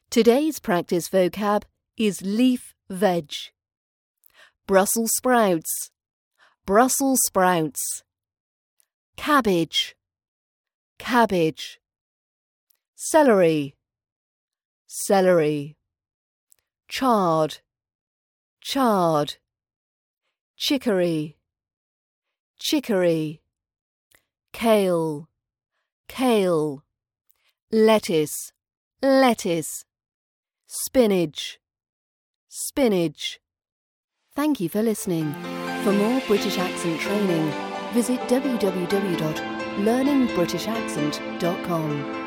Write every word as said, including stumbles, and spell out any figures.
Today's practice vocab is leaf veg. Brussels sprouts, Brussels sprouts. Cabbage, cabbage. Celery, celery. Chard, chard. Chicory, chicory. Kale, kale. Lettuce, lettuce. Spinach, spinach. Thank you for listening. For more British accent training, visit w w w dot learning british accent dot com.